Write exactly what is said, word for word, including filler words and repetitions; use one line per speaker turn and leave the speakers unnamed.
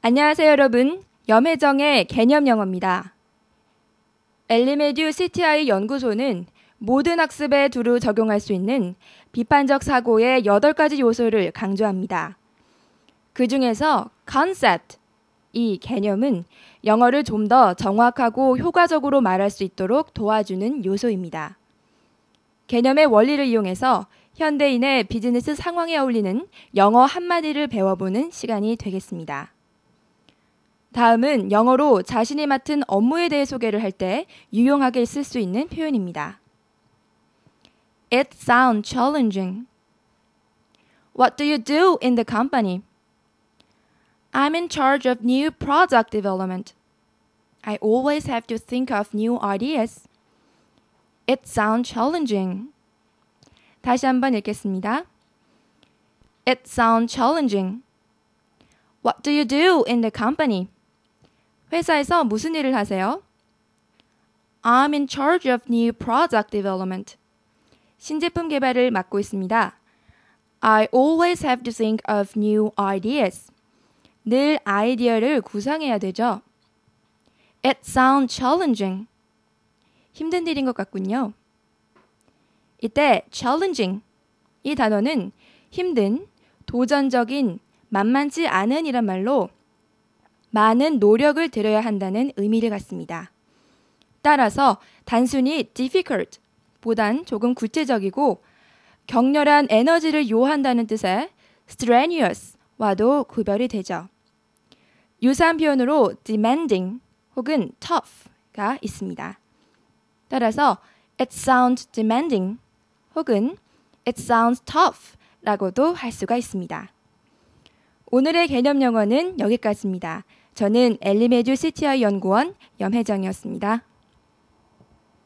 안녕하세요 여러분. 염혜정의 개념 영어입니다. 엘리메듀 씨티아이 연구소는 모든 학습에 두루 적용할 수 있는 비판적 사고의 여덟 가지 요소를 강조합니다. 그 중에서 concept, 이 개념은 영어를 좀 더 정확하고 효과적으로 말할 수 있도록 도와주는 요소입니다. 개념의 원리를 이용해서 현대인의 비즈니스 상황에 어울리는 영어 한마디를 배워보는 시간이 되겠습니다. 다음은 영어로 자신이 맡은 업무에 대해 소개를 할 때 유용하게 쓸 수 있는 표현입니다. It sounds challenging. What do you do in the company? I'm in charge of new product development. I always have to think of new ideas. It sounds challenging. 다시 한번 읽겠습니다. It sounds challenging. What do you do in the company? 회사에서 무슨 일을 하세요? I'm in charge of new product development. 신제품 개발을 맡고 있습니다. I always have to think of new ideas. 늘 아이디어를 구상해야 되죠. It sounds challenging. 힘든 일인 것 같군요. 이때 challenging 이 단어는 힘든, 도전적인, 만만치 않은 이란 말로 많은 노력을 들여야 한다는 의미를 갖습니다. 따라서 단순히 difficult 보단 조금 구체적이고 격렬한 에너지를 요한다는 뜻의 strenuous 와도 구별이 되죠. 유사한 표현으로 demanding 혹은 tough가 있습니다. 따라서 it sounds demanding 혹은 it sounds tough 라고도 할 수가 있습니다. 오늘의 개념 영어는 여기까지입니다. 저는 엘리메듀 씨티아이 연구원 염혜정이었습니다.